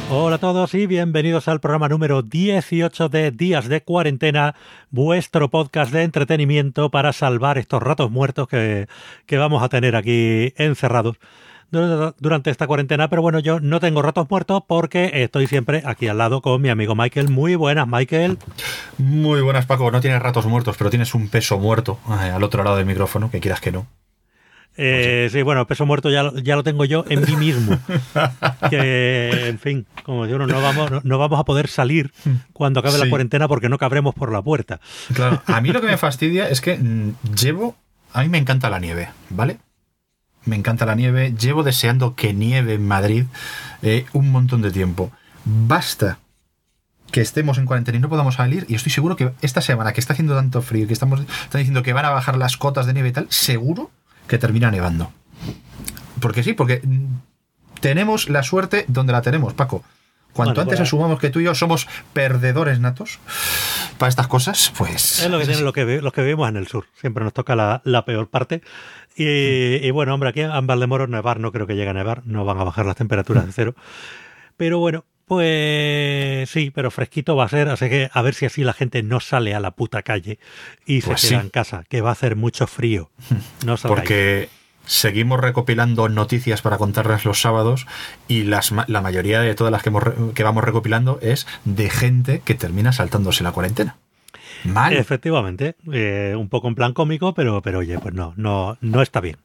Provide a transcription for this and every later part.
Hola a todos y bienvenidos al programa número 18 de Días de Cuarentena, vuestro podcast de entretenimiento para salvar estos ratos muertos que vamos a tener aquí encerrados durante esta cuarentena. Pero bueno, yo no tengo ratos muertos porque estoy siempre aquí al lado con mi amigo Michael. Muy buenas, Michael. Muy buenas, Paco. No tienes ratos muertos, pero tienes un peso muerto al otro lado del micrófono, que quieras que no. Sí, bueno, el peso muerto ya lo tengo yo en mí mismo. Que, en fin, como yo no vamos a poder salir cuando acabe la cuarentena porque no cabremos por la puerta. Claro, a mí lo que me fastidia es que a mí me encanta la nieve, ¿vale? Me encanta la nieve, llevo deseando que nieve en Madrid un montón de tiempo. Basta que estemos en cuarentena y no podamos salir, y estoy seguro que esta semana que está haciendo tanto frío y que están diciendo que van a bajar las cotas de nieve y tal, seguro que termina nevando. Porque sí, porque tenemos la suerte donde la tenemos, Paco. Cuanto antes asumamos que tú y yo somos perdedores natos para estas cosas, pues... Es lo que tienen los que vivimos en el sur. Siempre nos toca la peor parte. Y bueno, hombre, aquí en Valdemoro nevar no creo que llegue a nevar. No van a bajar las temperaturas de cero. Pero bueno, pues sí, pero fresquito va a ser. Así que a ver si así la gente no sale a la puta calle y pues se queda en casa, que va a hacer mucho frío. No salgáis. Porque seguimos recopilando noticias para contarlas los sábados y la mayoría de todas las que vamos recopilando es de gente que termina saltándose la cuarentena. Mal. Efectivamente, un poco en plan cómico, pero oye, pues no está bien.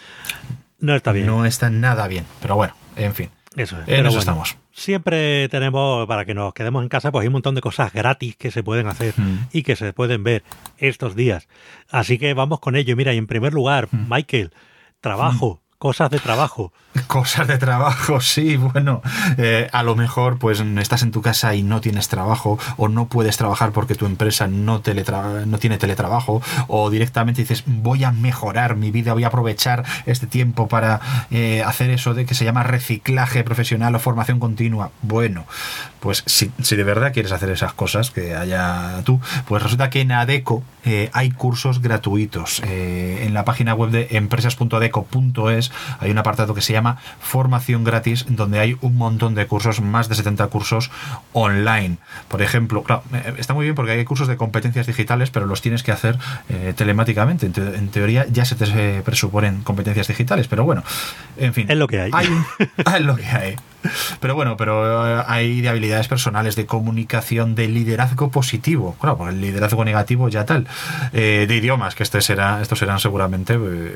No está bien. No está nada bien, pero bueno, en fin. Eso es. En eso estamos. Siempre tenemos, para que nos quedemos en casa, pues hay un montón de cosas gratis que se pueden hacer y que se pueden ver estos días. Así que vamos con ello. Mira, y en primer lugar, Michael, trabajo. Cosas de trabajo. Cosas de trabajo, sí, bueno, a lo mejor pues estás en tu casa y no tienes trabajo o no puedes trabajar porque tu empresa no tiene teletrabajo, o directamente dices voy a mejorar mi vida, voy a aprovechar este tiempo para hacer eso de que se llama reciclaje profesional o formación continua. Bueno, pues si de verdad quieres hacer esas cosas que haya tú, pues resulta que en Adecco hay cursos gratuitos. En la página web de empresas.adecco.es hay un apartado que se llama formación gratis, donde hay un montón de cursos, más de 70 cursos online. Por ejemplo, claro, está muy bien porque hay cursos de competencias digitales, pero los tienes que hacer telemáticamente. En teoría ya se te presuponen competencias digitales, pero bueno, en fin. Es lo que hay. Es lo que hay. Pero bueno, hay de habilidades personales, de comunicación, de liderazgo positivo. Claro, pues el liderazgo negativo ya tal. De idiomas, que estos serán seguramente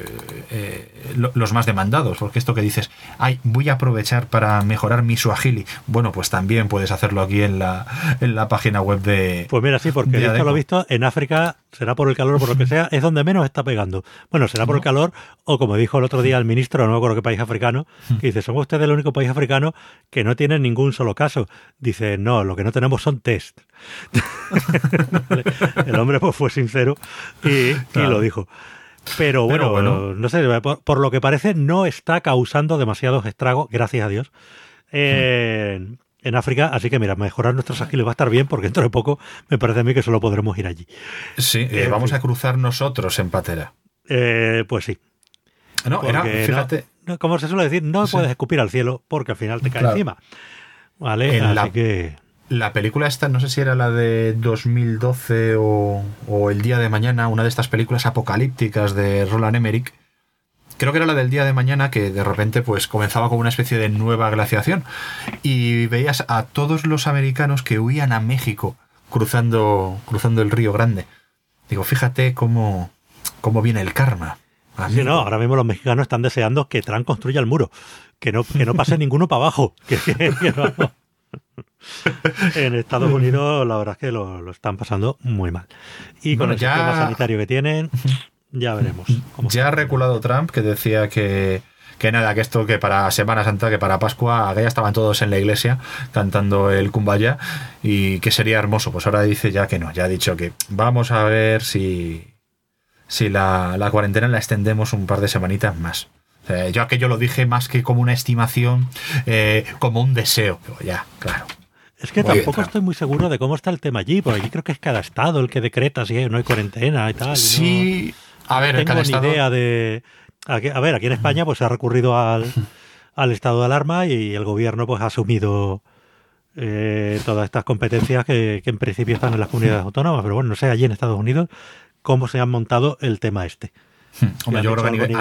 los más demandados, porque esto que dices, voy a aprovechar para mejorar mi Swahili. Bueno, pues también puedes hacerlo aquí en la página web de... Pues mira, sí, porque esto lo he visto en África, será por el calor o por lo que sea, es donde menos está pegando. Bueno, será por el calor, o como dijo el otro día el ministro, no me acuerdo qué país africano, que dice, ¿somos ustedes el único país africano que no tiene ningún solo caso? Dice, no, lo que no tenemos son test. El hombre pues fue sincero y lo dijo. Pero bueno, no sé, por lo que parece no está causando demasiados estragos, gracias a Dios, en África. Así que mira, mejorar nuestros agiles va a estar bien, porque dentro de poco me parece a mí que solo podremos ir allí. Sí, vamos a cruzar nosotros en patera. Pues sí. No, fíjate... No, como se suele decir, no puedes escupir al cielo porque al final te cae encima. Vale, así que... La película esta, no sé si era la de 2012 o El día de mañana, una de estas películas apocalípticas de Roland Emmerich. Creo que era la del día de mañana, que de repente pues comenzaba con una especie de nueva glaciación y veías a todos los americanos que huían a México cruzando el Río Grande. Digo, fíjate cómo viene el karma. Sí, no, ahora mismo los mexicanos están deseando que Trump construya el muro, que no pase ninguno para abajo. Que no. En Estados Unidos la verdad es que lo están pasando muy mal. Y con el sistema sanitario que tienen, ya veremos. Ya ha reculado Trump, que decía que nada, que esto, que para Semana Santa, que para Pascua, que ya estaban todos en la iglesia cantando el Kumbaya y que sería hermoso. Pues ahora dice ya que no, ya ha dicho que vamos a ver si la cuarentena la extendemos un par de semanitas más. Yo aquello lo dije más que como una estimación, como un deseo. Pero ya, claro. Es que tampoco estoy muy seguro de cómo está el tema allí, porque allí creo que es cada estado el que decreta si no hay cuarentena y tal. Sí, no, a ver, no tengo ni idea de... A ver, aquí en España pues se ha recurrido al estado de alarma y el gobierno pues ha asumido todas estas competencias que en principio están en las comunidades autónomas, pero bueno, no sé allí en Estados Unidos cómo se han montado el tema este. Hombre, yo creo que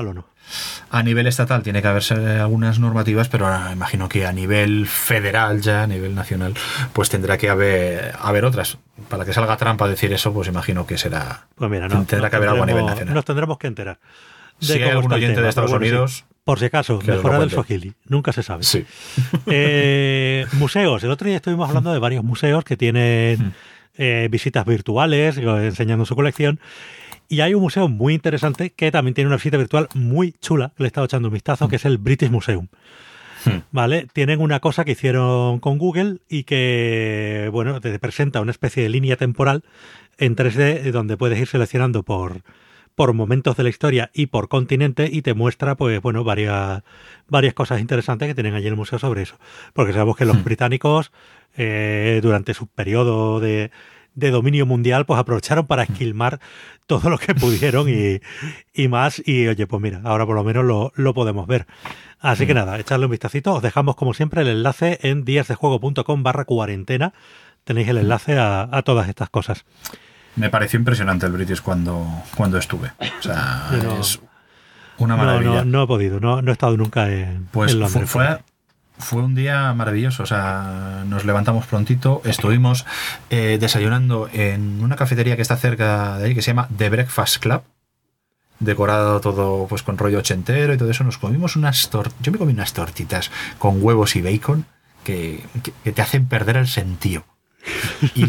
a nivel estatal tiene que haberse algunas normativas, pero imagino que a nivel federal ya, a nivel nacional, pues tendrá que haber otras. Para que salga trampa decir eso, pues imagino que será. Pues mira, tendrá que haber algo a nivel nacional. Nos tendremos que enterar. Si hay algún oyente de Estados Unidos. Sí. Por si acaso, mejora del Swahili, nunca se sabe. Sí. Museos. El otro día estuvimos hablando de varios museos que tienen visitas virtuales, enseñando su colección. Y hay un museo muy interesante que también tiene una visita virtual muy chula, que le he estado echando un vistazo, que es el British Museum. ¿Vale? Tienen una cosa que hicieron con Google y que, bueno, te presenta una especie de línea temporal en 3D donde puedes ir seleccionando por momentos de la historia y por continente y te muestra, pues, bueno, varias cosas interesantes que tienen allí en el museo sobre eso. Porque sabemos que los británicos, durante su periodo de dominio mundial, pues aprovecharon para esquilmar todo lo que pudieron y más. Y oye, pues mira, ahora por lo menos lo podemos ver. Así que nada, echarle un vistacito. Os dejamos como siempre el enlace en díasdejuego.com/cuarentena. Tenéis el enlace a todas estas cosas. Me pareció impresionante el British cuando estuve. O sea, es una maravilla. No he podido, no he estado nunca en Londres. Fue un día maravilloso. O sea, nos levantamos prontito, estuvimos desayunando en una cafetería que está cerca de ahí, que se llama The Breakfast Club, decorado todo pues con rollo ochentero y todo eso. Nos comimos yo me comí unas tortitas con huevos y bacon que te hacen perder el sentido. Y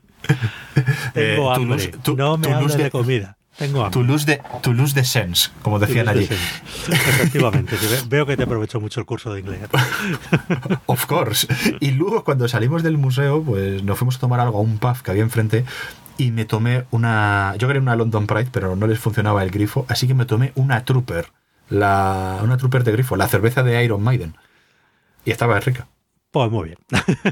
tengo hambre. No me hables de comida. Tengo hambre. To lose the sense, como decían allí. Efectivamente. Veo que te aprovechó mucho el curso de inglés. Of course. Y luego cuando salimos del museo, pues nos fuimos a tomar algo a un pub que había enfrente y me tomé yo quería una London Pride, pero no les funcionaba el grifo, así que me tomé una Trooper. Una Trooper de grifo, la cerveza de Iron Maiden. Y estaba rica. Pues muy bien.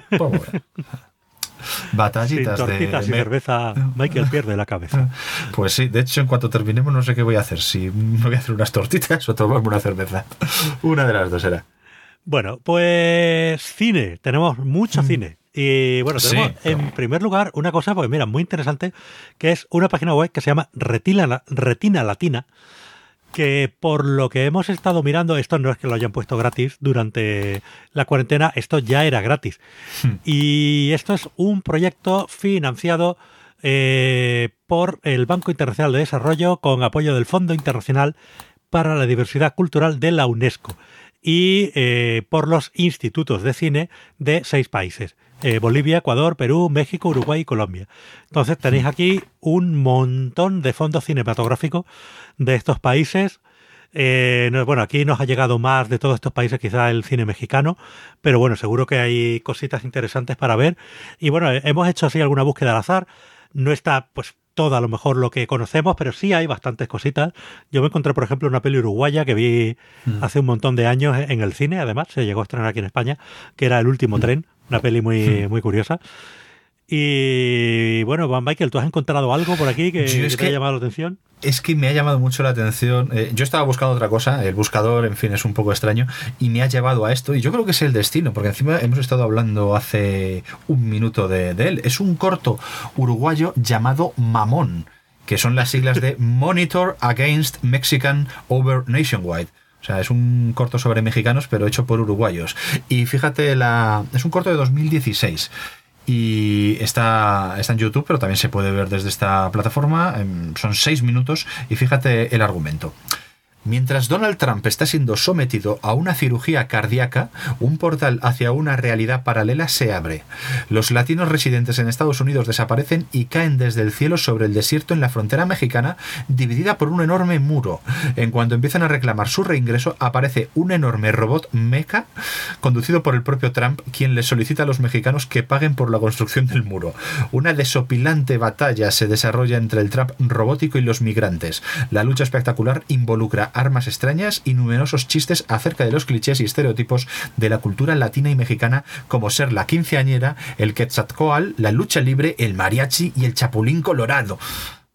Batallitas sin tortitas y cerveza, Michael pierde la cabeza. Pues sí, de hecho en cuanto terminemos no sé qué voy a hacer, si me voy a hacer unas tortitas o tomarme una cerveza. Una de las dos será. Bueno, pues cine, tenemos mucho cine. Y bueno, tenemos en primer lugar una cosa, pues mira, muy interesante, que es una página web que se llama Retina Latina, que por lo que hemos estado mirando, esto no es que lo hayan puesto gratis durante la cuarentena, esto ya era gratis. Y esto es un proyecto financiado por el Banco Internacional de Desarrollo con apoyo del Fondo Internacional para la Diversidad Cultural de la UNESCO y por los institutos de cine de 6 países. Bolivia, Ecuador, Perú, México, Uruguay y Colombia. Entonces tenéis aquí un montón de fondos cinematográficos de estos países. Bueno, aquí nos ha llegado más de todos estos países quizá el cine mexicano, pero bueno, seguro que hay cositas interesantes para ver. Y bueno, hemos hecho así alguna búsqueda al azar. No está pues todo a lo mejor lo que conocemos, pero sí hay bastantes cositas. Yo me encontré, por ejemplo, una peli uruguaya que vi hace un montón de años en el cine, además, se llegó a estrenar aquí en España, que era El último tren, una peli muy curiosa. Y bueno, Van Michael, ¿tú has encontrado algo por aquí que te haya llamado la atención? Es que me ha llamado mucho la atención. Yo estaba buscando otra cosa, el buscador, en fin, es un poco extraño, y me ha llevado a esto, y yo creo que es el destino, porque encima hemos estado hablando hace un minuto de él. Es un corto uruguayo llamado Mamón, que son las siglas de Monitor Against Mexican Over Nationwide. O sea, es un corto sobre mexicanos, pero hecho por uruguayos. Y fíjate, es un corto de 2016. Y está en YouTube, pero también se puede ver desde esta plataforma. Son 6 minutos y fíjate el argumento. Mientras Donald Trump está siendo sometido a una cirugía cardíaca, un portal hacia una realidad paralela se abre. Los latinos residentes en Estados Unidos desaparecen y caen desde el cielo sobre el desierto en la frontera mexicana, dividida por un enorme muro. En cuanto empiezan a reclamar su reingreso, aparece un enorme robot mecha conducido por el propio Trump, quien les solicita a los mexicanos que paguen por la construcción del muro. Una desopilante batalla se desarrolla entre el Trump robótico y los migrantes. La lucha espectacular involucra armas extrañas y numerosos chistes acerca de los clichés y estereotipos de la cultura latina y mexicana, como ser la quinceañera, el quetzalcóatl, la lucha libre, el mariachi y el chapulín colorado.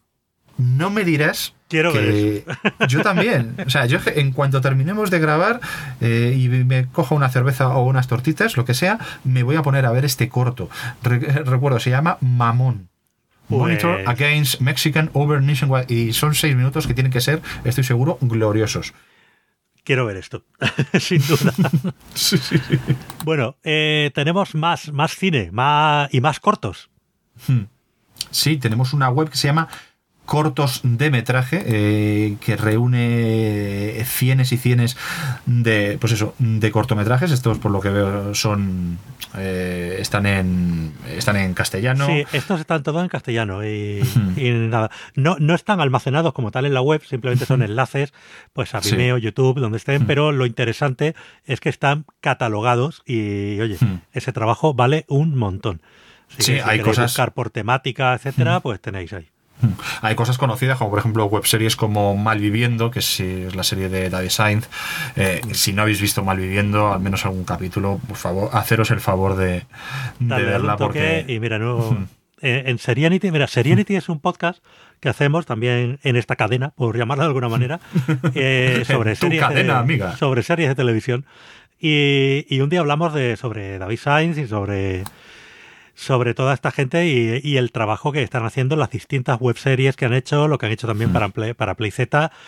no me dirás Quiero ver eso. Yo también. O sea, yo en cuanto terminemos de grabar y me cojo una cerveza o unas tortitas, lo que sea, me voy a poner a ver este corto. Recuerdo, se llama Mamón. Monitor Against Mexican Over Nationwide. Y son 6 minutos que tienen que ser, estoy seguro, gloriosos. Quiero ver esto, sin duda. Sí. Bueno, tenemos más cine y más cortos. Sí, tenemos una web que se llama Cortos de Metraje, que reúne cienes y cienes de, pues eso, de cortometrajes. Estos, por lo que veo, son están en castellano. Sí, estos están todos en castellano y nada. No están almacenados como tal en la web, simplemente son enlaces pues a Vimeo, YouTube, donde estén, pero lo interesante es que están catalogados y, oye, ese trabajo vale un montón. Así sí, que si hay cosas buscar por temática, etcétera, pues tenéis ahí. Hay cosas conocidas como por ejemplo webseries como Malviviendo, que es la serie de David Sainz. Si no habéis visto Malviviendo, al menos algún capítulo, por favor, haceros el favor de verla. Porque... Y mira, en Serianity, Serianity es un podcast que hacemos también en esta cadena, por llamarla de alguna manera, sobre sobre series de televisión. Y un día hablamos sobre David Sainz y sobre toda esta gente y el trabajo que están haciendo, las distintas webseries que han hecho, lo que han hecho también para PlayZ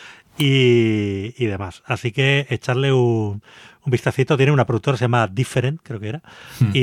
y demás. Así que echarle un vistacito. Tiene una productora que se llama Different, creo que era,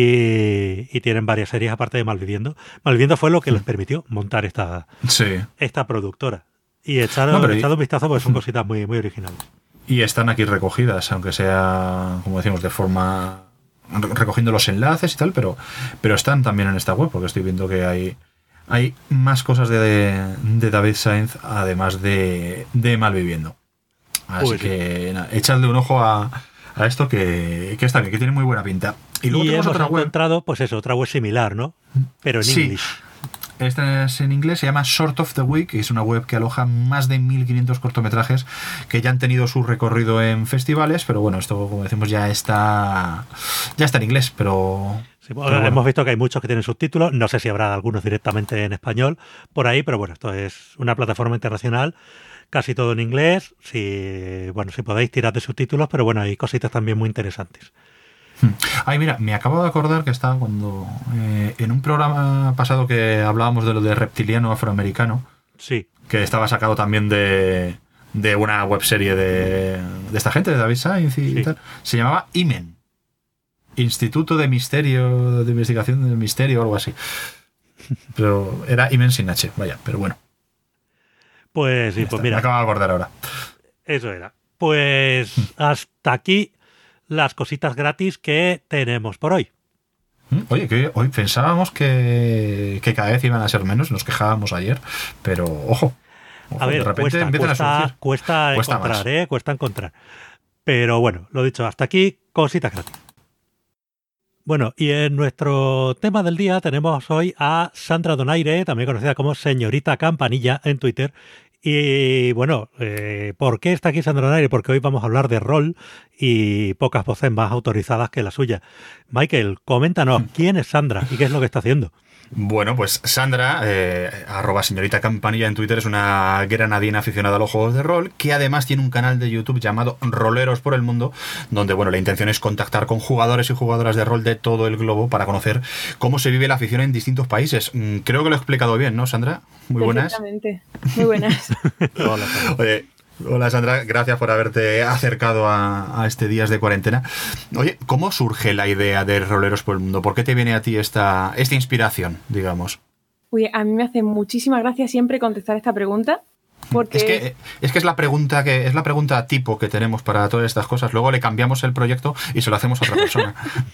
y tienen varias series aparte de Malviviendo. Malviviendo fue lo que les permitió montar esta productora. Y echar un vistazo porque son cositas muy, muy originales. Y están aquí recogidas, aunque sea, como decimos, de forma... recogiendo los enlaces y tal, pero están también en esta web, porque estoy viendo que hay más cosas de David Sainz, además de Malviviendo. Así que nada, echadle un ojo a esto que está bien, que tiene muy buena pinta. Y luego tenemos otra web. Encontrado, pues eso, otra web similar, ¿no? Pero en inglés. Esta es en inglés, se llama Short of the Week, y es una web que aloja más de 1.500 cortometrajes que ya han tenido su recorrido en festivales, pero bueno, esto, como decimos, ya está en inglés, pero... Sí, bueno. Hemos visto que hay muchos que tienen subtítulos, no sé si habrá algunos directamente en español por ahí, pero bueno, esto es una plataforma internacional, casi todo en inglés, si podéis tirar de subtítulos, pero bueno, hay cositas también muy interesantes. Ay, mira, me acabo de acordar que estaba cuando en un programa pasado que hablábamos de lo de reptiliano afroamericano, sí, que estaba sacado también de una webserie de esta gente, de David Sainz y tal, se llamaba IMEN, Instituto de Misterio, de Investigación del Misterio o algo así, pero era IMEN sin H, vaya, pero bueno. Pues sí, pues mira, me acabo de acordar ahora. Eso era. Pues hasta aquí las cositas gratis que tenemos por hoy. Oye, que hoy pensábamos que cada vez iban a ser menos, nos quejábamos ayer, pero ojo, a ver, de repente cuesta encontrar, cuesta encontrar. Pero bueno, lo dicho, hasta aquí cositas gratis. Bueno, y en nuestro tema del día tenemos hoy a Sandra Donaire, también conocida como Señorita Campanilla en Twitter. Y bueno, ¿por qué está aquí Sandra Donaire? Porque hoy vamos a hablar de rol y pocas voces más autorizadas que la suya. Michael, coméntanos, ¿quién es Sandra y qué es lo que está haciendo? Bueno, pues Sandra, @señorita Campanilla en Twitter, es una granadina aficionada a los juegos de rol, que además tiene un canal de YouTube llamado Roleros por el Mundo, donde bueno, la intención es contactar con jugadores y jugadoras de rol de todo el globo para conocer cómo se vive la afición en distintos países. Creo que lo he explicado bien, ¿no, Sandra? Muy buenas. Perfectamente, muy buenas. Hola, Sandra. Hola Sandra, gracias por haberte acercado a este Días de Cuarentena. Oye, ¿cómo surge la idea de Roleros por el Mundo? ¿Por qué te viene a ti esta inspiración, digamos? Oye, a mí me hace muchísima gracia siempre contestar esta pregunta. Porque es que es la pregunta tipo que tenemos para todas estas cosas. Luego le cambiamos el proyecto y se lo hacemos a otra persona.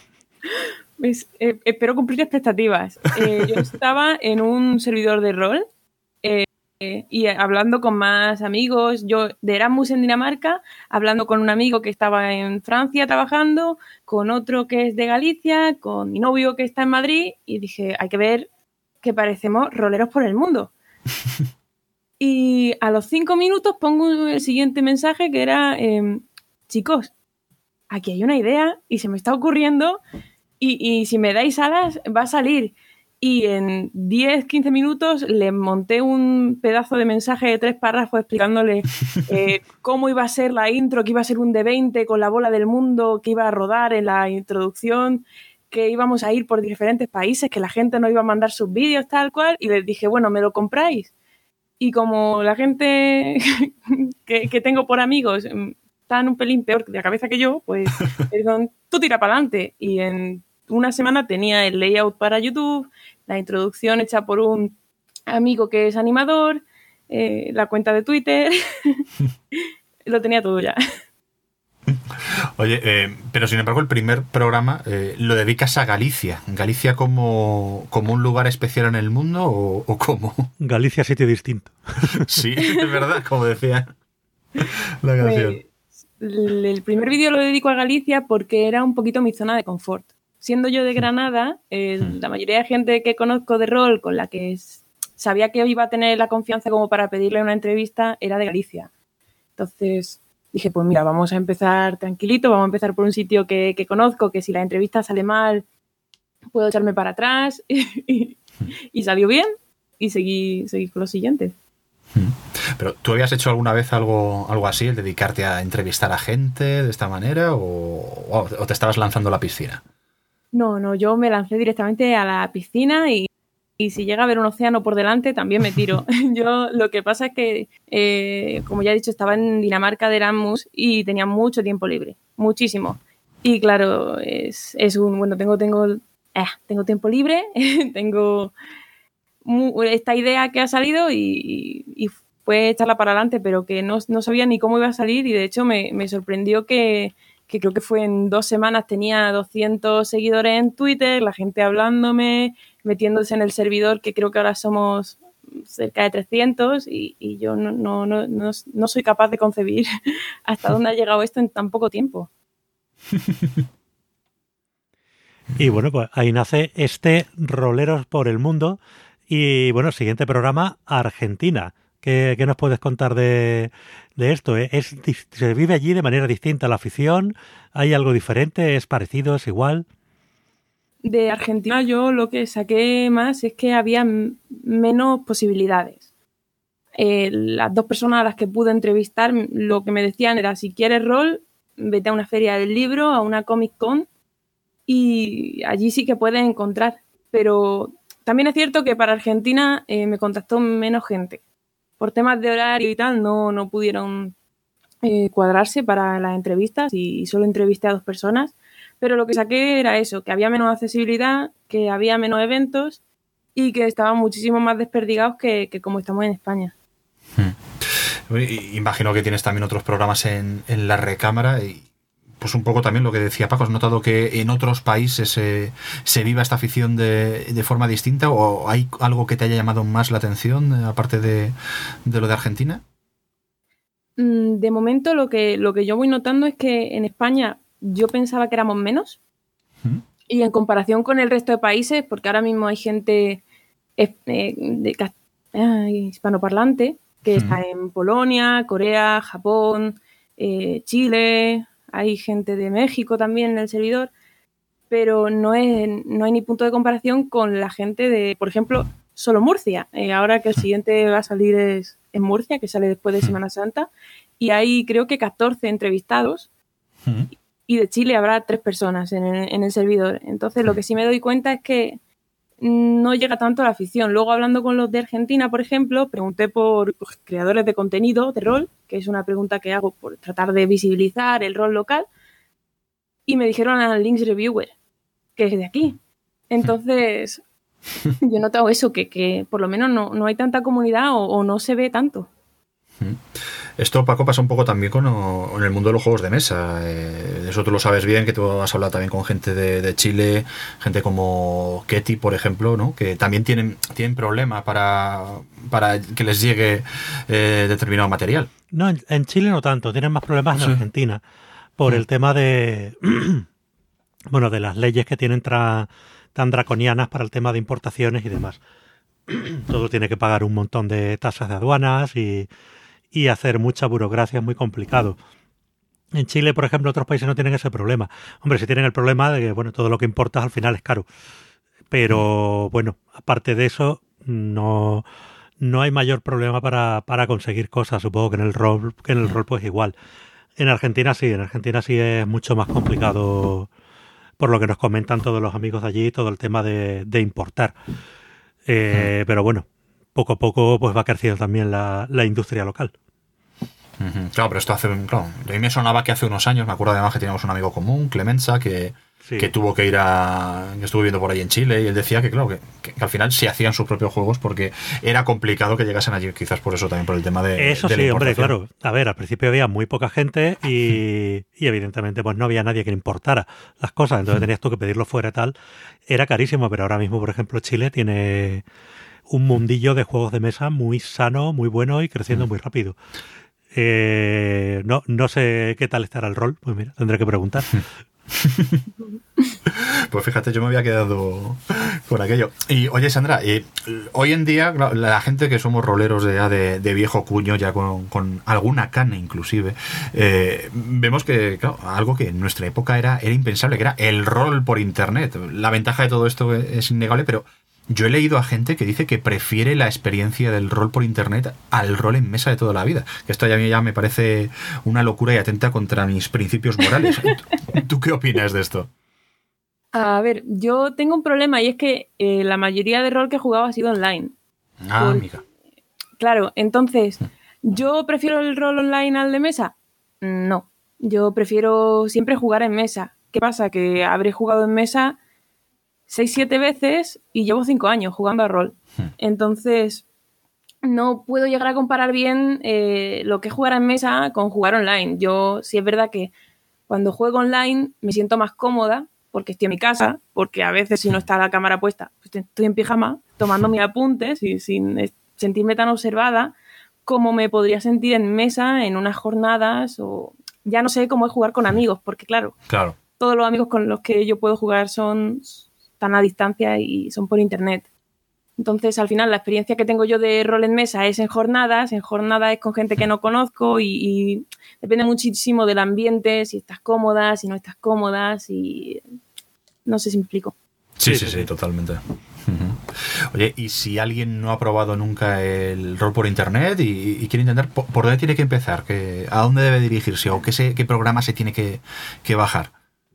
Espero cumplir expectativas. Yo estaba en un servidor de rol y hablando con más amigos, yo de Erasmus en Dinamarca, hablando con un amigo que estaba en Francia trabajando, con otro que es de Galicia, con mi novio que está en Madrid, y dije, hay que ver que parecemos roleros por el mundo. Y a los 5 minutos pongo el siguiente mensaje que era, chicos, aquí hay una idea y se me está ocurriendo y si me dais alas va a salir. y en 10-15 minutos le monté un pedazo de mensaje de 3 párrafos explicándole cómo iba a ser la intro, que iba a ser un D20 con la bola del mundo, que iba a rodar en la introducción, que íbamos a ir por diferentes países, que la gente nos iba a mandar sus vídeos tal cual, y les dije, bueno, ¿me lo compráis? Y como la gente que tengo por amigos están un pelín peor de la cabeza que yo, pues dijeron, tú tira para adelante. Y en una semana tenía el layout para YouTube, la introducción hecha por un amigo que es animador, la cuenta de Twitter, lo tenía todo ya. Oye, pero sin embargo el primer programa lo dedicas a Galicia. ¿Galicia como un lugar especial en el mundo o cómo? Galicia, sitio distinto. Sí, es verdad, como decía la canción. El primer vídeo lo dedico a Galicia porque era un poquito mi zona de confort. Siendo yo de Granada, la mayoría de gente que conozco de rol, con la que sabía que iba a tener la confianza como para pedirle una entrevista, era de Galicia. Entonces dije, pues mira, vamos a empezar tranquilito, vamos a empezar por un sitio que conozco, que si la entrevista sale mal, puedo echarme para atrás. Y salió bien y seguí con los siguientes. ¿Pero tú habías hecho alguna vez algo así, el dedicarte a entrevistar a gente de esta manera o te estabas lanzando a la piscina? No, yo me lancé directamente a la piscina y si llega a haber un océano por delante también me tiro. Yo lo que pasa es que, como ya he dicho, estaba en Dinamarca de Erasmus y tenía mucho tiempo libre, muchísimo. Y claro, es bueno, tengo tiempo libre, tengo esta idea que ha salido y fue echarla para adelante, pero que no sabía ni cómo iba a salir y de hecho me sorprendió que creo que fue en 2 semanas tenía 200 seguidores en Twitter, la gente hablándome, metiéndose en el servidor, que creo que ahora somos cerca de 300 y yo no soy capaz de concebir hasta dónde ha llegado esto en tan poco tiempo. Y bueno, pues ahí nace este Roleros por el Mundo y bueno, siguiente programa, Argentina. ¿Qué nos puedes contar de esto? ¿Se vive allí de manera distinta la afición? ¿Hay algo diferente? ¿Es parecido? ¿Es igual? De Argentina yo lo que saqué más es que había menos posibilidades. Las 2 personas a las que pude entrevistar lo que me decían era si quieres rol, vete a una feria del libro, a una Comic Con y allí sí que puedes encontrar. Pero también es cierto que para Argentina me contactó menos gente. Por temas de horario y tal, no pudieron cuadrarse para las entrevistas y solo entrevisté a 2 personas. Pero lo que saqué era eso, que había menos accesibilidad, que había menos eventos y que estaban muchísimo más desperdigados que como estamos en España. Imagino que tienes también otros programas en la recámara y pues un poco también lo que decía Paco, ¿has notado que en otros países se viva esta afición de forma distinta o hay algo que te haya llamado más la atención aparte de lo de Argentina? De momento lo que yo voy notando es que en España yo pensaba que éramos menos y en comparación con el resto de países, porque ahora mismo hay gente hispanoparlante que está en Polonia, Corea, Japón, Chile, hay gente de México también en el servidor, pero no hay ni punto de comparación con la gente de, por ejemplo, solo Murcia. Ahora que el siguiente va a salir es en Murcia, que sale después de Semana Santa, y hay creo que 14 entrevistados y de Chile habrá 3 personas en el servidor. Entonces lo que sí me doy cuenta es que no llega tanto a la afición. Luego hablando con los de Argentina, por ejemplo, pregunté por creadores de contenido de rol, que es una pregunta que hago por tratar de visibilizar el rol local, y me dijeron a Links Reviewer, que es de aquí. Entonces yo he notado eso, que por lo menos no hay tanta comunidad o no se ve tanto. Esto, Paco, pasa un poco también con el mundo de los juegos de mesa. Eso tú lo sabes bien, que tú has hablado también con gente de Chile, gente como Ketty, por ejemplo, ¿no? Que también tienen problemas para que les llegue determinado material. No, en Chile no tanto, tienen más problemas en Argentina, por el tema de bueno, de las leyes que tienen tan draconianas para el tema de importaciones y demás. Todo tiene que pagar un montón de tasas de aduanas y hacer mucha burocracia, es muy complicado. En Chile, por ejemplo, otros países no tienen ese problema. Hombre, sí tienen el problema de que, bueno, todo lo que importas al final es caro. Pero bueno, aparte de eso, no hay mayor problema para conseguir cosas. Supongo que en el rol pues igual. En Argentina sí es mucho más complicado, por lo que nos comentan todos los amigos de allí, todo el tema de importar. Pero bueno, poco a poco pues va creciendo también la industria local. Claro, pero esto a mí me sonaba que hace unos años, me acuerdo además que teníamos un amigo común, Clemenza, que tuvo que ir que estuvo viviendo por ahí en Chile, y él decía que claro, que al final se hacían sus propios juegos porque era complicado que llegasen allí, quizás por eso también, por el tema de eso de sí, la hombre, importación. claro. A ver, al principio había muy poca gente y evidentemente pues no había nadie que le importara las cosas, entonces tenías tú que pedirlo fuera y tal. Era carísimo, pero ahora mismo, por ejemplo, Chile tiene un mundillo de juegos de mesa muy sano, muy bueno y creciendo muy rápido. No sé qué tal estará el rol, pues mira, tendré que preguntar. Pues fíjate, yo me había quedado con aquello. Y oye, Sandra, hoy en día la gente que somos roleros de viejo cuño, ya con alguna cana inclusive, vemos que claro, algo que en nuestra época era impensable, que era el rol por internet. La ventaja de todo esto es innegable, pero yo he leído a gente que dice que prefiere la experiencia del rol por internet al rol en mesa de toda la vida. Que esto a mí ya me parece una locura y atenta contra mis principios morales. ¿Tú qué opinas de esto? A ver, yo tengo un problema y es que la mayoría de rol que he jugado ha sido online. Amiga. Claro, entonces, ¿yo prefiero el rol online al de mesa? No, yo prefiero siempre jugar en mesa. ¿Qué pasa? Que habré jugado en mesa 6-7 veces y llevo 5 años jugando a rol. Entonces, no puedo llegar a comparar bien lo que es jugar en mesa con jugar online. Yo sí es verdad que cuando juego online me siento más cómoda porque estoy en mi casa, porque a veces si no está la cámara puesta, pues estoy en pijama tomando mis apuntes y sin sentirme tan observada como me podría sentir en mesa en unas jornadas, o ya no sé cómo es jugar con amigos, porque claro, todos los amigos con los que yo puedo jugar están a distancia y son por internet. Entonces, al final, la experiencia que tengo yo de rol en mesa es en jornadas es con gente que no conozco y depende muchísimo del ambiente, si estás cómoda, si no estás cómoda, si... No sé si me explico. Sí, totalmente. Oye, ¿y si alguien no ha probado nunca el rol por internet y quiere entender por dónde tiene que empezar? ¿A dónde debe dirigirse? ¿O qué programa se tiene que bajar?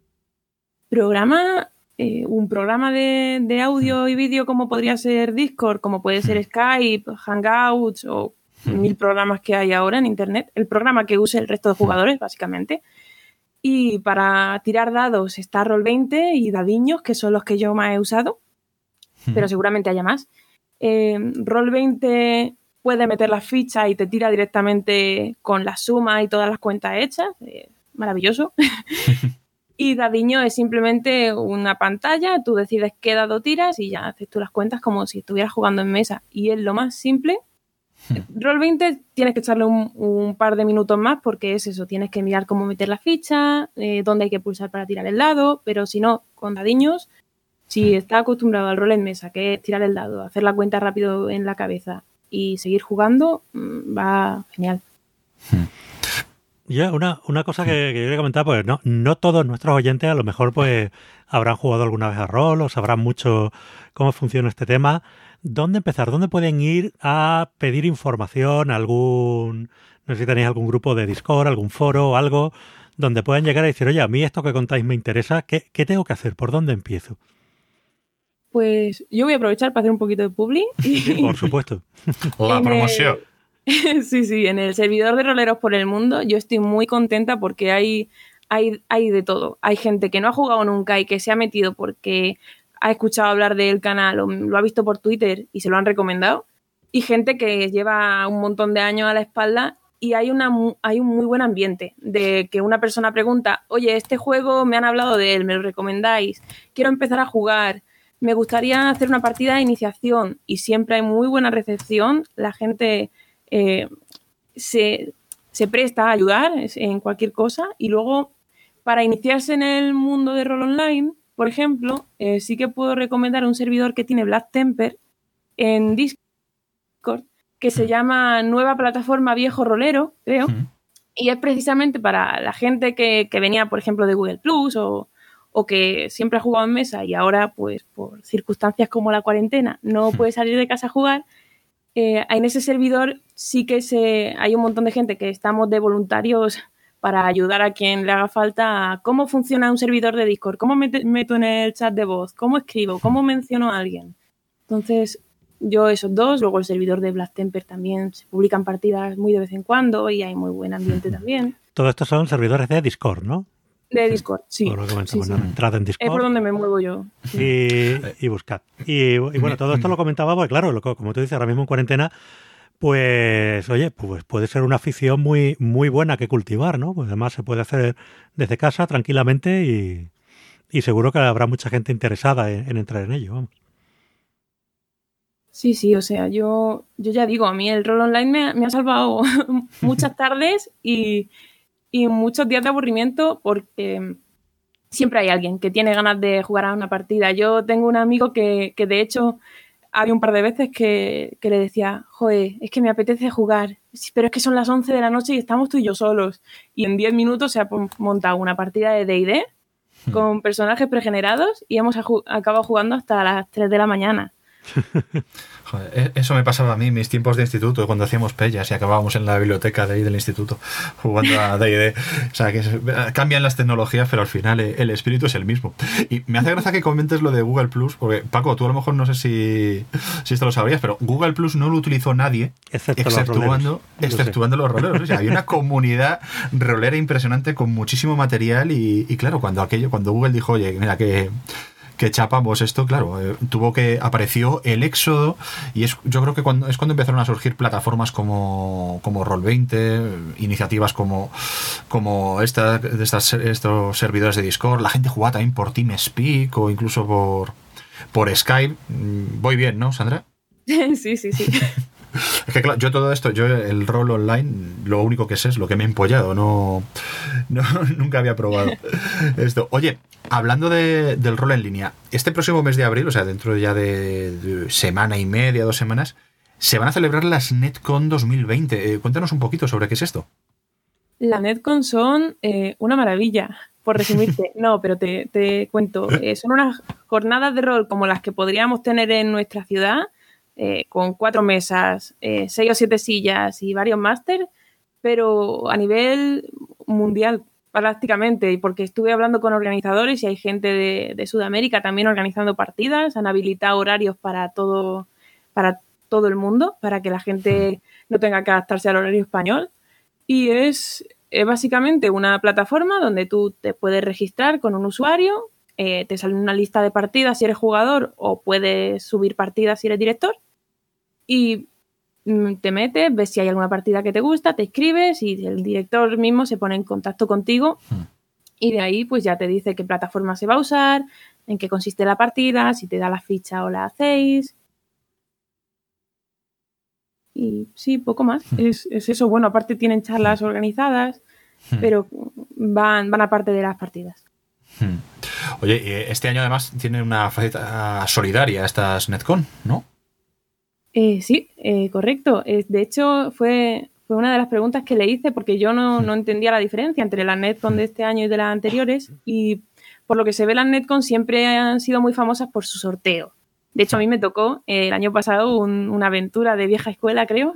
Un programa de audio y vídeo como podría ser Discord, como puede ser Skype, Hangouts o 1000 programas que hay ahora en internet. El programa que use el resto de jugadores, básicamente. Y para tirar dados está Roll20 y Dadiños, que son los que yo más he usado, pero seguramente haya más. Roll20 puede meter las fichas y te tira directamente con la suma y todas las cuentas hechas. Maravilloso. Y Dadiño es simplemente una pantalla, tú decides qué dado tiras y ya haces tú las cuentas como si estuvieras jugando en mesa. Y es lo más simple. Roll20 tienes que echarle un par de minutos más porque es eso, tienes que mirar cómo meter la ficha, dónde hay que pulsar para tirar el dado, pero si no, con Dadiños, si estás acostumbrado al rol en mesa, que es tirar el dado, hacer la cuenta rápido en la cabeza y seguir jugando, va genial. Ya, una cosa que quería comentar, pues no todos nuestros oyentes a lo mejor pues habrán jugado alguna vez a rol o sabrán mucho cómo funciona este tema. ¿Dónde empezar? ¿Dónde pueden ir a pedir información? No sé si tenéis algún grupo de Discord, algún foro o algo donde puedan llegar a decir, oye, a mí esto que contáis me interesa, ¿qué tengo que hacer? ¿Por dónde empiezo? Pues yo voy a aprovechar para hacer un poquito de publi. Sí, por supuesto. La promoción. Sí, en el servidor de Roleros por el Mundo yo estoy muy contenta porque hay de todo. Hay gente que no ha jugado nunca y que se ha metido porque ha escuchado hablar del canal o lo ha visto por Twitter y se lo han recomendado. Y gente que lleva un montón de años a la espalda y hay un muy buen ambiente de que una persona pregunta, oye, este juego me han hablado de él, ¿me lo recomendáis? Quiero empezar a jugar. Me gustaría hacer una partida de iniciación y siempre hay muy buena recepción. La gente se presta a ayudar en cualquier cosa y luego para iniciarse en el mundo de rol online, por ejemplo, sí que puedo recomendar un servidor que tiene Black Temper en Discord que se llama Nueva Plataforma Viejo Rolero, creo, y es precisamente para la gente que venía, por ejemplo, de Google Plus o o que siempre ha jugado en mesa y ahora, pues por circunstancias como la cuarentena, no puede salir de casa a jugar, en ese servidor sí que hay un montón de gente que estamos de voluntarios para ayudar a quien le haga falta a cómo funciona un servidor de Discord, cómo meto en el chat de voz, cómo escribo, cómo menciono a alguien. Entonces, yo esos dos, luego el servidor de Black Temper también se publican partidas muy de vez en cuando y hay muy buen ambiente también. Todo esto son servidores de Discord, ¿no? De Discord, sí. Por lo que comentamos, sí. Entrad en Discord. Es por donde me muevo yo. Y buscad. Y bueno, todo esto lo comentaba, porque claro, como tú dices, ahora mismo en cuarentena, pues, oye, pues puede ser una afición muy, muy buena que cultivar, ¿no? Pues además se puede hacer desde casa tranquilamente y seguro que habrá mucha gente interesada en entrar en ello, vamos. Sí, o sea, yo ya digo, a mí el rol online me ha salvado muchas tardes y muchos días de aburrimiento porque siempre hay alguien que tiene ganas de jugar a una partida. Yo tengo un amigo que de hecho había un par de veces que le decía, joder, es que me apetece jugar, pero es que son las 11 de la noche y estamos tú y yo solos. Y en 10 minutos se ha montado una partida de D&D con personajes pregenerados y hemos acabado jugando hasta las 3 de la mañana. Joder, eso me pasaba a mí en mis tiempos de instituto, cuando hacíamos pellas y acabábamos en la biblioteca de ahí del instituto jugando a D&D. O sea, que cambian las tecnologías, pero al final el espíritu es el mismo. Y me hace gracia que comentes lo de Google Plus, porque Paco, tú a lo mejor no sé si esto lo sabrías, pero Google Plus no lo utilizó nadie, exceptuando los roleros. O sea, hay una comunidad rolera impresionante con muchísimo material y claro, cuando Google dijo, oye, mira que chapamos esto, claro, apareció el éxodo y yo creo que es cuando empezaron a surgir plataformas como Roll20, iniciativas como estos servidores de Discord, la gente jugaba también por TeamSpeak o incluso por Skype. Voy bien, ¿no, Sandra? Sí. Es que claro, yo el rol online, lo único que sé es lo que me he empollado, no nunca había probado esto. Oye, hablando del rol en línea, este próximo mes de abril, o sea, dentro ya de semana y media, 2 semanas, se van a celebrar las NetCon 2020. Cuéntanos un poquito sobre qué es esto. Las NetCon son una maravilla, por resumirte. No, pero te cuento. Son unas jornadas de rol como las que podríamos tener en nuestra ciudad, con 4 mesas, 6 o 7 sillas y varios máster, pero a nivel mundial prácticamente, y porque estuve hablando con organizadores y hay gente de Sudamérica también organizando partidas, han habilitado horarios para todo el mundo, para que la gente no tenga que adaptarse al horario español, y es básicamente una plataforma donde tú te puedes registrar con un usuario, te sale una lista de partidas si eres jugador o puedes subir partidas si eres director y te metes, ves si hay alguna partida que te gusta, te escribes y el director mismo se pone en contacto contigo y de ahí pues ya te dice qué plataforma se va a usar, en qué consiste la partida, si te da la ficha o la hacéis. Y sí, poco más. Es eso. Bueno, aparte tienen charlas organizadas, pero van aparte de las partidas. Oye, este año además tiene una faceta solidaria estas NetCon, ¿no? Sí, correcto. De hecho, fue una de las preguntas que le hice porque yo no entendía la diferencia entre la NetCon de este año y de las anteriores y por lo que se ve las NetCon siempre han sido muy famosas por su sorteo. De hecho, a mí me tocó el año pasado una aventura de vieja escuela, creo.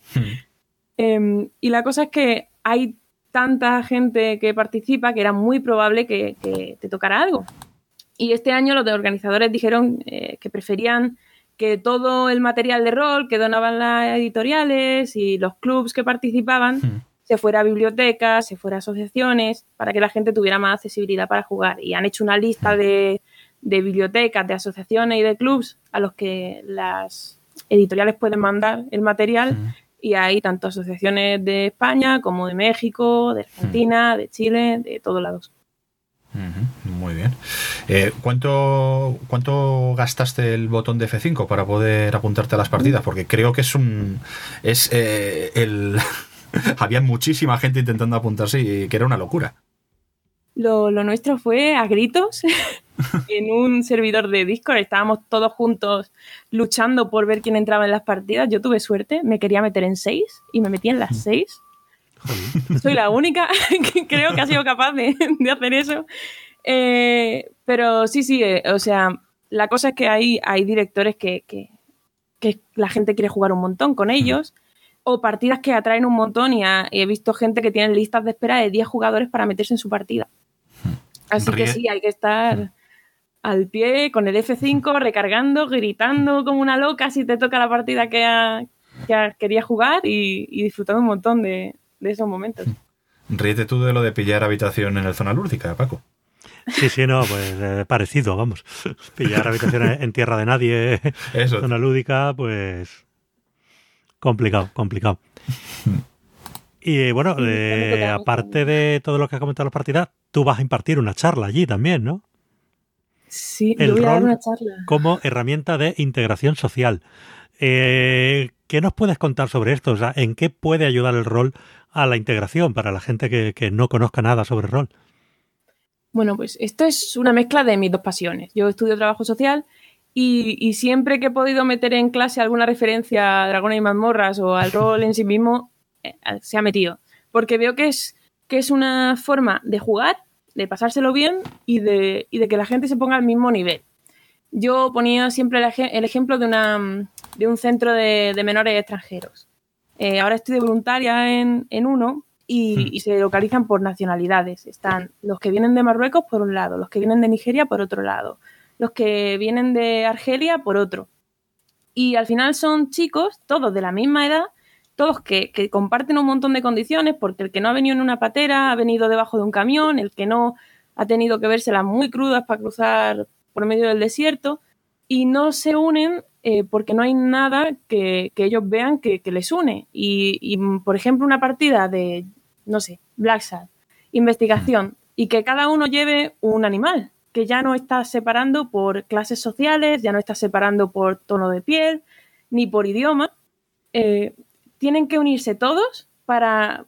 Y la cosa es que hay tanta gente que participa que era muy probable que te tocara algo. Y este año los organizadores dijeron que preferían que todo el material de rol que donaban las editoriales y los clubs que participaban se fuera a bibliotecas, se fuera a asociaciones, para que la gente tuviera más accesibilidad para jugar. Y han hecho una lista de bibliotecas, de asociaciones y de clubs a los que las editoriales pueden mandar el material y hay tanto asociaciones de España como de México, de Argentina, de Chile, de todos lados. Muy bien. ¿Cuánto gastaste el botón de F5 para poder apuntarte a las partidas? Porque creo que había muchísima gente intentando apuntarse y que era una locura. Lo nuestro fue a gritos en un servidor de Discord. Estábamos todos juntos luchando por ver quién entraba en las partidas. Yo tuve suerte, me quería meter en 6 y me metí en las 6. Soy la única que creo que ha sido capaz de hacer eso. Pero sí, o sea, la cosa es que hay directores que la gente quiere jugar un montón con ellos, o partidas que atraen un montón y he visto gente que tiene listas de espera de 10 jugadores para meterse en su partida. Así que sí, hay que estar al pie con el F5, recargando, gritando como una loca si te toca la partida que quería jugar y disfrutando un montón de esos momentos. Ríete tú de lo de pillar habitación en el Zona Lúdica, Paco. Sí, no, pues parecido, vamos. Pillar habitaciones en tierra de nadie, Eso. Zona Lúdica, pues complicado. Y bueno, aparte de todo lo que has comentado en las partidas, tú vas a impartir una charla allí también, ¿no? Sí, yo voy a dar una charla. Como herramienta de integración social. ¿Qué nos puedes contar sobre esto? O sea, ¿en qué puede ayudar el rol a la integración para la gente que no conozca nada sobre el rol? Bueno, pues esto es una mezcla de mis dos pasiones. Yo estudio trabajo social y siempre que he podido meter en clase alguna referencia a Dragones y Mazmorras o al rol en sí mismo, se ha metido. Porque veo que es una forma de jugar, de pasárselo bien y de que la gente se ponga al mismo nivel. Yo ponía siempre el ejemplo de un centro de menores extranjeros. Ahora estoy de voluntaria en uno y se localizan por nacionalidades. Están los que vienen de Marruecos por un lado, los que vienen de Nigeria por otro lado, los que vienen de Argelia por otro. Y al final son chicos, todos de la misma edad, todos que comparten un montón de condiciones, porque el que no ha venido en una patera ha venido debajo de un camión, el que no ha tenido que vérselas muy crudas para cruzar por medio del desierto, y no se unen porque no hay nada que ellos vean que les une. Y, por ejemplo, una partida de, no sé, Black Sad, investigación, y que cada uno lleve un animal, que ya no está separando por clases sociales, ya no está separando por tono de piel, ni por idioma. Tienen que unirse todos para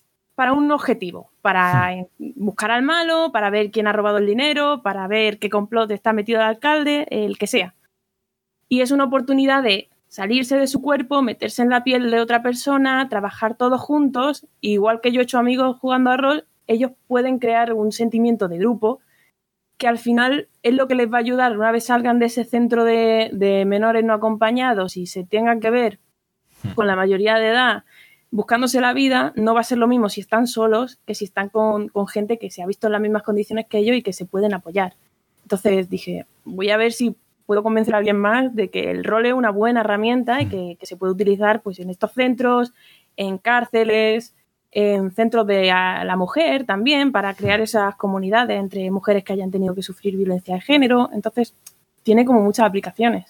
un objetivo, para buscar al malo, para ver quién ha robado el dinero, para ver qué complot está metido el alcalde, el que sea. Y es una oportunidad de salirse de su cuerpo, meterse en la piel de otra persona, trabajar todos juntos. Igual que yo he hecho amigos jugando a rol, ellos pueden crear un sentimiento de grupo que al final es lo que les va a ayudar una vez salgan de ese centro de menores no acompañados y se tengan que ver con la mayoría de edad buscándose la vida. No va a ser lo mismo si están solos que si están con gente que se ha visto en las mismas condiciones que ellos y que se pueden apoyar. Entonces dije, voy a ver si puedo convencer a alguien más de que el rol es una buena herramienta y que se puede utilizar pues en estos centros, en cárceles, en centros de la mujer también, para crear esas comunidades entre mujeres que hayan tenido que sufrir violencia de género. Entonces tiene como muchas aplicaciones.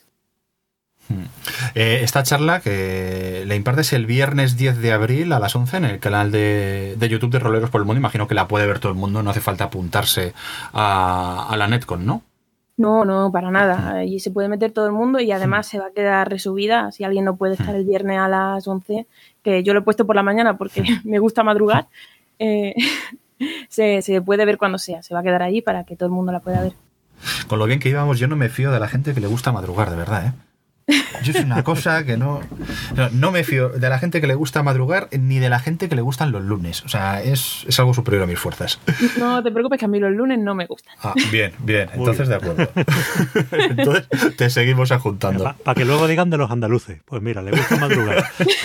Esta charla que le impartes el viernes 10 de abril a las 11 en el canal de YouTube de Roleros por el Mundo. Imagino que la puede ver todo el mundo, no hace falta apuntarse a la Netcon, ¿no? No, para nada. Allí se puede meter todo el mundo y además se va a quedar resubida. Si alguien no puede estar el viernes a las 11, que yo lo he puesto por la mañana porque me gusta madrugar, se puede ver cuando sea. Se va a quedar allí para que todo el mundo la pueda ver. Con lo bien que íbamos, yo no me fío de la gente que le gusta madrugar, de verdad, ¿eh? Yo es una cosa que no me fío de la gente que le gusta madrugar ni de la gente que le gustan los lunes. O sea, es algo superior a mis fuerzas. No te preocupes, que a mí los lunes no me gustan. Ah, bien. Entonces, de acuerdo. Entonces, te seguimos ajuntando. Para que luego digan de los andaluces. Pues mira, le gusta madrugar.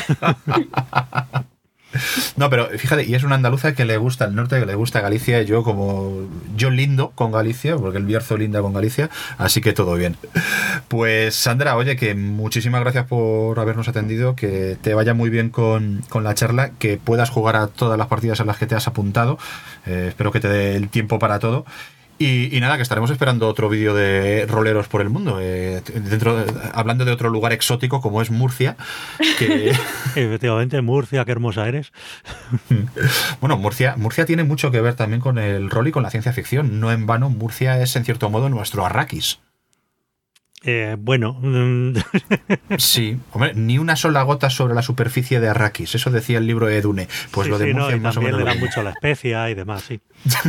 No, pero fíjate, y es una andaluza que le gusta el norte, que le gusta Galicia, y yo lindo con Galicia, porque el Bierzo linda con Galicia, así que todo bien. Pues Sandra, oye, que muchísimas gracias por habernos atendido, que te vaya muy bien con la charla, que puedas jugar a todas las partidas a las que te has apuntado, espero que te dé el tiempo para todo. Y nada, que estaremos esperando otro vídeo de Roleros por el Mundo, hablando de otro lugar exótico como es Murcia. Que... Efectivamente, Murcia, qué hermosa eres. Bueno, Murcia tiene mucho que ver también con el rol y con la ciencia ficción. No en vano, Murcia es en cierto modo nuestro Arrakis. Bueno. Sí, hombre, ni una sola gota sobre la superficie de Arrakis. Eso decía el libro de Dune. Pues sí, lo de Murcia más o menos. También le dan mucho la especia y demás, sí.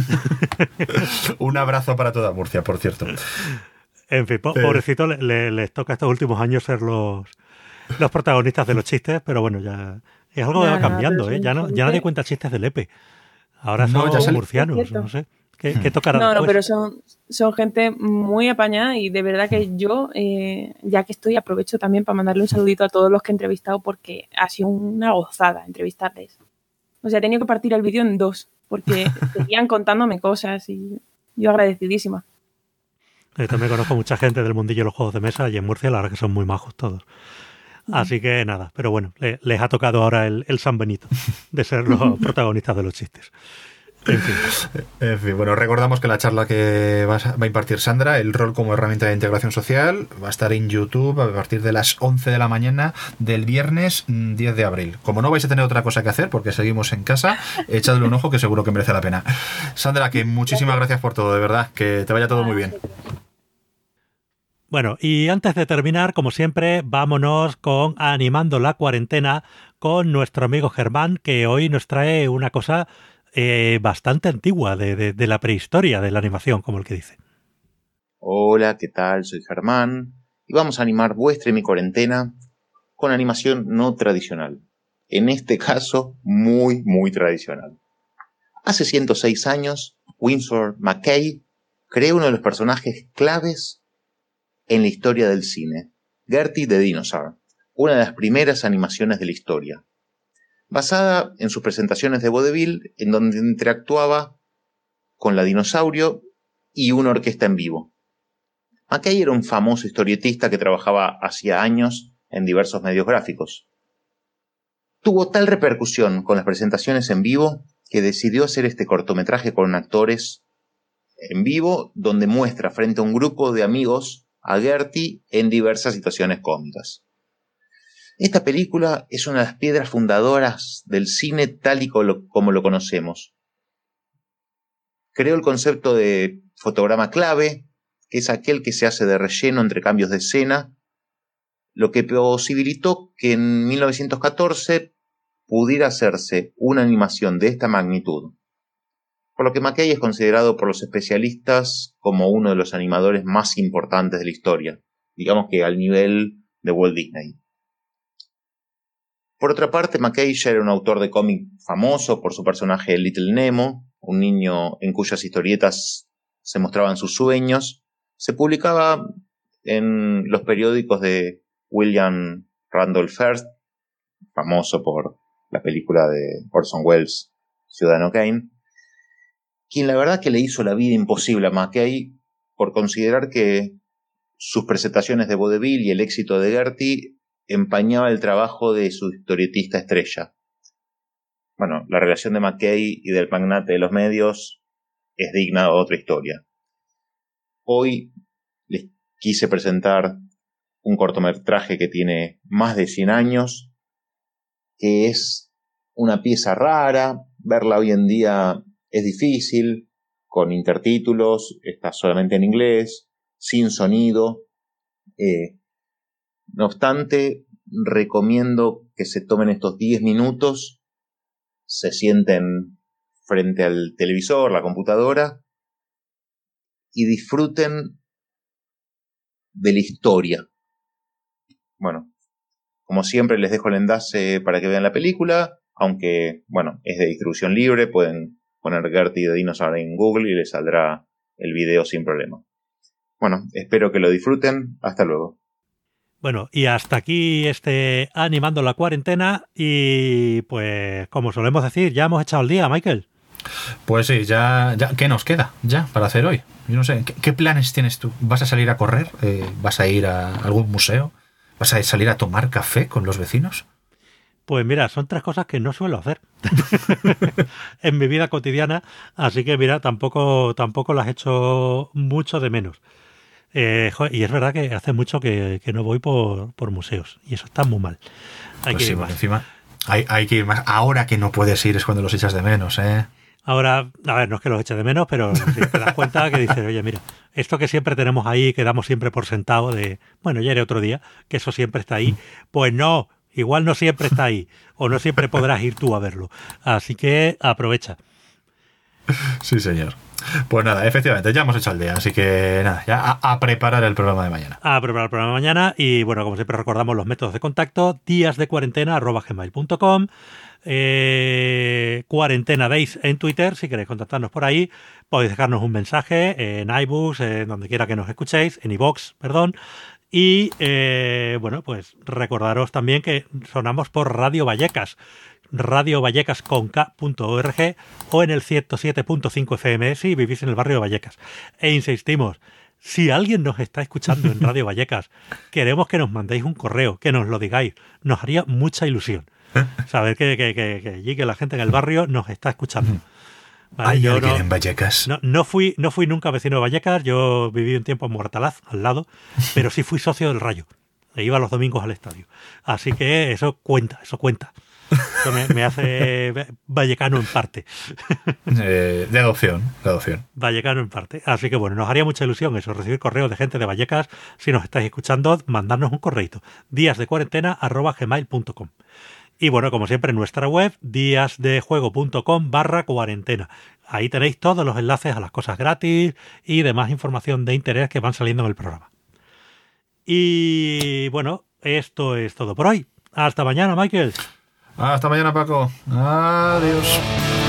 Un abrazo para toda Murcia, por cierto. En fin, pobrecito, les toca estos últimos años ser los protagonistas de los chistes, pero bueno, ya es algo que va cambiando, ¿eh? Ya nadie cuenta chistes de Lepe. Ahora son murcianos, no sé. ¿Qué tocará No, después? pero son gente muy apañada y de verdad que yo, ya que estoy, aprovecho también para mandarle un saludito a todos los que he entrevistado porque ha sido una gozada entrevistarles. O sea, he tenido que partir el vídeo en 2 porque seguían contándome cosas y yo agradecidísima. También conozco mucha gente del mundillo de los juegos de mesa y en Murcia la verdad que son muy majos todos. Así que nada, pero bueno, les ha tocado ahora el San Benito de ser los protagonistas de los chistes. En fin, bueno, recordamos que la charla que va a impartir Sandra, el rol como herramienta de integración social, va a estar en YouTube a partir de las 11 de la mañana del viernes 10 de abril. Como no vais a tener otra cosa que hacer porque seguimos en casa, echadle un ojo que seguro que merece la pena. Sandra, que muchísimas gracias por todo, de verdad, que te vaya todo muy bien. Bueno, y antes de terminar, como siempre, vámonos con Animando la Cuarentena con nuestro amigo Germán, que hoy nos trae una cosa bastante antigua de la prehistoria de la animación, como el que dice. Hola, ¿qué tal? Soy Germán y vamos a animar vuestra y mi cuarentena con animación no tradicional. En este caso, muy, muy tradicional. Hace 106 años, Winsor McCay creó uno de los personajes claves en la historia del cine, Gertie the Dinosaur, una de las primeras animaciones de la historia, basada en sus presentaciones de vodevil, en donde interactuaba con la dinosaurio y una orquesta en vivo. McCay era un famoso historietista que trabajaba hacía años en diversos medios gráficos. Tuvo tal repercusión con las presentaciones en vivo que decidió hacer este cortometraje con actores en vivo, donde muestra frente a un grupo de amigos a Gertie en diversas situaciones cómicas. Esta película es una de las piedras fundadoras del cine tal y como lo conocemos. Creó el concepto de fotograma clave, que es aquel que se hace de relleno entre cambios de escena, lo que posibilitó que en 1914 pudiera hacerse una animación de esta magnitud, por lo que McCay es considerado por los especialistas como uno de los animadores más importantes de la historia, digamos que al nivel de Walt Disney. Por otra parte, McCay ya era un autor de cómic famoso por su personaje Little Nemo, un niño en cuyas historietas se mostraban sus sueños. Se publicaba en los periódicos de William Randolph Hearst, famoso por la película de Orson Welles, Ciudadano Kane, quien la verdad que le hizo la vida imposible a McCay por considerar que sus presentaciones de vodevil y el éxito de Gertie empañaba el trabajo de su historietista estrella. Bueno, la relación de McCay y del magnate de los medios es digna de otra historia. Hoy les quise presentar un cortometraje que tiene más de 100 años, que es una pieza rara, verla hoy en día es difícil, con intertítulos, está solamente en inglés, sin sonido. No obstante, recomiendo que se tomen estos 10 minutos, se sienten frente al televisor, la computadora, y disfruten de la historia. Bueno, como siempre les dejo el enlace para que vean la película, aunque, bueno, es de distribución libre, pueden poner Gertie the Dinosaur en Google y les saldrá el video sin problema. Bueno, espero que lo disfruten. Hasta luego. Bueno, y hasta aquí Animando la Cuarentena y pues como solemos decir, ya hemos echado el día, Michael. Pues sí, ya ¿qué nos queda ya para hacer hoy? Yo no sé, ¿qué planes tienes tú? ¿Vas a salir a correr? ¿Vas a ir a algún museo? ¿Vas a salir a tomar café con los vecinos? Pues mira, son 3 cosas que no suelo hacer en mi vida cotidiana, así que mira, tampoco las echo mucho de menos. Y es verdad que hace mucho que no voy por museos y eso está muy mal. Hay que ir más. Encima hay que ir más. Ahora que no puedes ir es cuando los echas de menos, ¿eh? Ahora, a ver, no es que los eche de menos, pero si te das cuenta que dices, oye, mira, esto que siempre tenemos ahí, que damos siempre por sentado de, bueno, ya iré otro día, que eso siempre está ahí, pues no. Igual no siempre está ahí, o no siempre podrás ir tú a verlo. Así que aprovecha. Sí, señor. Pues nada, efectivamente, ya hemos hecho el día, así que nada, ya a preparar el programa de mañana. A preparar el programa de mañana y bueno, como siempre recordamos los métodos de contacto, díasdecuarentena@gmail.com, Cuarentena Days en Twitter, si queréis contactarnos por ahí, podéis dejarnos un mensaje en iBooks, donde quiera que nos escuchéis, en iVoox, perdón. Y bueno, pues recordaros también que sonamos por Radio Vallecas, radiovallecas.org o en el 107.5 FM si vivís en el barrio de Vallecas. E insistimos, si alguien nos está escuchando en Radio Vallecas, queremos que nos mandéis un correo, que nos lo digáis. Nos haría mucha ilusión saber que allí, que la gente en el barrio nos está escuchando. Vale, ¿Hay yo alguien en Vallecas? no fui nunca vecino de Vallecas, yo viví un tiempo en Moratalaz, al lado, pero sí fui socio del Rayo. E iba los domingos al estadio. Así que eso cuenta, eso cuenta. Eso me hace vallecano en parte. De adopción. Vallecano en parte. Así que bueno, nos haría mucha ilusión eso, recibir correos de gente de Vallecas. Si nos estáis escuchando, mandarnos un correito. díasdecuarentena@gmail.com. Y bueno, como siempre, en nuestra web, díasdejuego.com/cuarentena. Ahí tenéis todos los enlaces a las cosas gratis y demás información de interés que van saliendo en el programa. Y bueno, esto es todo por hoy. Hasta mañana, Michael. Hasta mañana, Paco. Adiós.